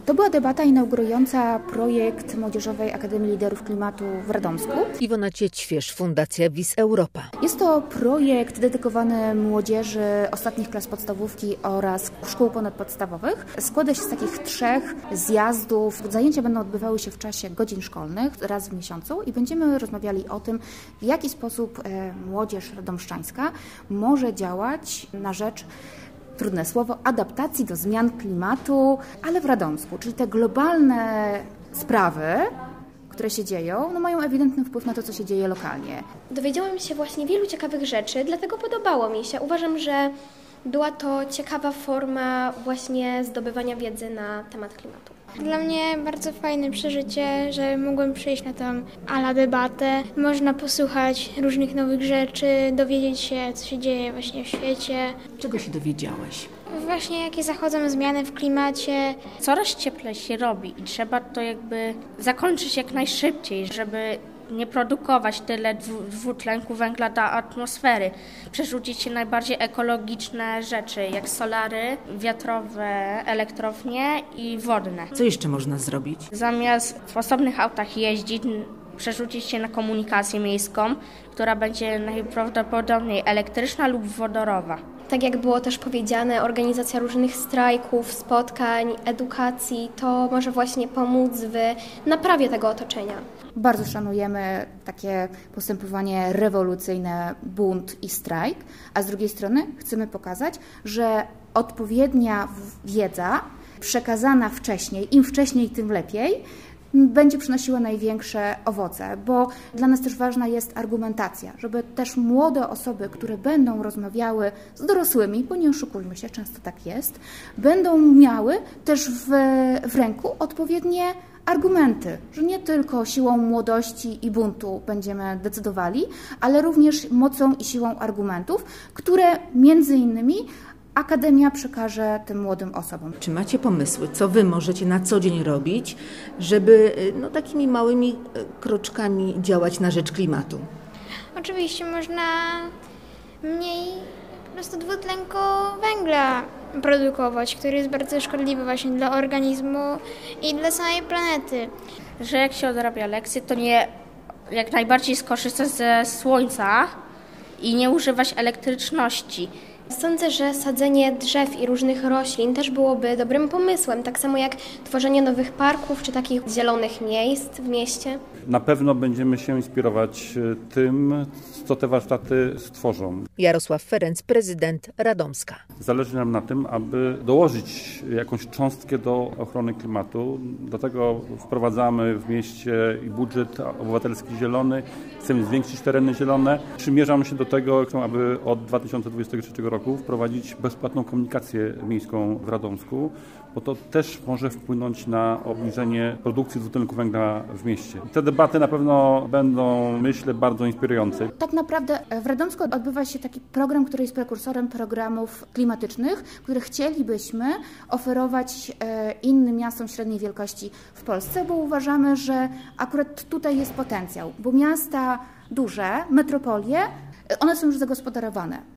To była debata inaugurująca projekt Młodzieżowej Akademii Liderów Klimatu w Radomsku. Iwona Ciećwierz, Fundacja WIS Europa. Jest to projekt dedykowany młodzieży ostatnich klas podstawówki oraz szkół ponadpodstawowych. Składa się z takich 3 zjazdów. Zajęcia będą odbywały się w czasie godzin szkolnych raz w miesiącu i będziemy rozmawiali o tym, w jaki sposób młodzież radomszczańska może działać na rzecz, trudne słowo, adaptacji do zmian klimatu, ale w Radomsku, czyli te globalne sprawy, które się dzieją, mają ewidentny wpływ na to, co się dzieje lokalnie. Dowiedziałam się właśnie wielu ciekawych rzeczy, dlatego podobało mi się. Uważam, że była to ciekawa forma właśnie zdobywania wiedzy na temat klimatu. Dla mnie bardzo fajne przeżycie, że mogłem przyjść na tą debatę. Można posłuchać różnych nowych rzeczy, dowiedzieć się, co się dzieje właśnie w świecie. Czego się dowiedziałaś? Właśnie jakie zachodzą zmiany w klimacie. Coraz cieplej się robi i trzeba to zakończyć jak najszybciej, żeby nie produkować tyle dwutlenku węgla do atmosfery. Przerzucić się najbardziej ekologiczne rzeczy, jak solary, wiatrowe elektrownie i wodne. Co jeszcze można zrobić? Zamiast w osobnych autach jeździć, przerzucić się na komunikację miejską, która będzie najprawdopodobniej elektryczna lub wodorowa. Tak jak było też powiedziane, organizacja różnych strajków, spotkań, edukacji, to może właśnie pomóc w naprawie tego otoczenia. Bardzo szanujemy takie postępowanie rewolucyjne, bunt i strajk, a z drugiej strony chcemy pokazać, że odpowiednia wiedza przekazana wcześniej, im wcześniej, tym lepiej, będzie przynosiła największe owoce, bo dla nas też ważna jest argumentacja, żeby też młode osoby, które będą rozmawiały z dorosłymi, bo nie oszukujmy się, często tak jest, będą miały też w ręku odpowiednie argumenty, że nie tylko siłą młodości i buntu będziemy decydowali, ale również mocą i siłą argumentów, które między innymi Akademia przekaże tym młodym osobom. Czy macie pomysły, co wy możecie na co dzień robić, żeby takimi małymi kroczkami działać na rzecz klimatu? Oczywiście można mniej po prostu dwutlenku węgla produkować, który jest bardzo szkodliwy właśnie dla organizmu i dla samej planety. Że jak się odrabia lekcje, to nie jak najbardziej skorzystać ze słońca i nie używać elektryczności. Sądzę, że sadzenie drzew i różnych roślin też byłoby dobrym pomysłem, tak samo jak tworzenie nowych parków czy takich zielonych miejsc w mieście. Na pewno będziemy się inspirować tym, co te warsztaty stworzą. Jarosław Ferenc, prezydent Radomska. Zależy nam na tym, aby dołożyć jakąś cząstkę do ochrony klimatu. Dlatego wprowadzamy w mieście i budżet obywatelski zielony. Chcemy zwiększyć tereny zielone. Przymierzamy się do tego, aby od 2023 roku wprowadzić bezpłatną komunikację miejską w Radomsku, bo to też może wpłynąć na obniżenie produkcji dwutlenku węgla w mieście. Te debaty na pewno będą, myślę, bardzo inspirujące. Tak naprawdę w Radomsku odbywa się taki program, który jest prekursorem programów klimatycznych, które chcielibyśmy oferować innym miastom średniej wielkości w Polsce, bo uważamy, że akurat tutaj jest potencjał, bo miasta duże, metropolie, one są już zagospodarowane.